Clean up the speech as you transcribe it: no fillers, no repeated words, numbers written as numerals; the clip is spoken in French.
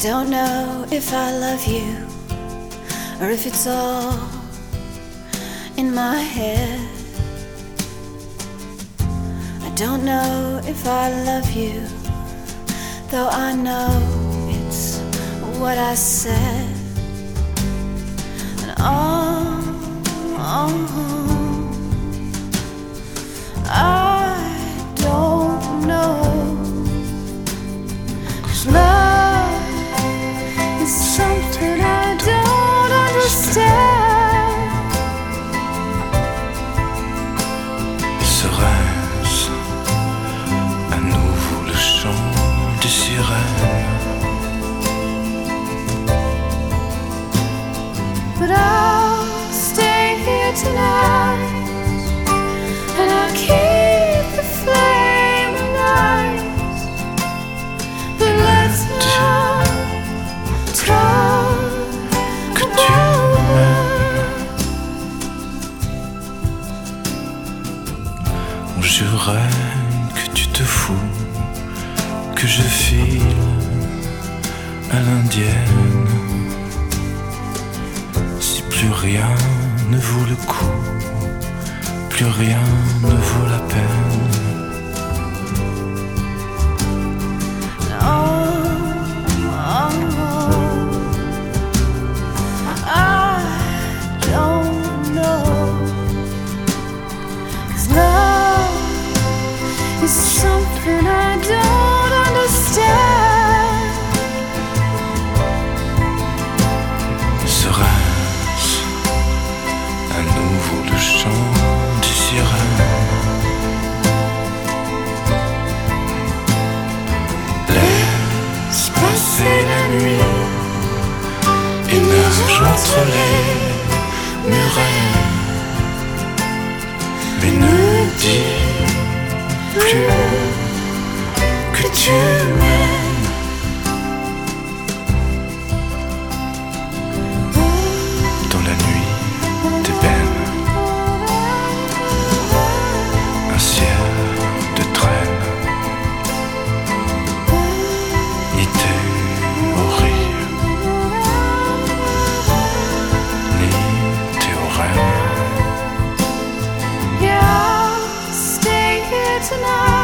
don't know if I love you or if it's all in my head. I don't know if I love you, though I know it's what I said. And I don't know, 'cause love is something I don't understand. Serait-ce à nouveau le chant des sirènes? But I'll stay here tonight, and I'll keep the flame alight. But let's not talk Que tu m'aimes. On jurerait que tu te fous, que je file à l'indienne. Si plus rien ne vaut le coup, plus rien ne vaut la peine. I don't know, 'cause love is something I don't understand. Serait-ce à nouveau le chant des sirènes? Laisse passer la nuit et nage entre les murets. Mais ne dis plus que tu m'aimes. Dans la nuit d'ébène, un ciel de traîne, ni théorie, ni théorème. Yeah, I'll stay here tonight.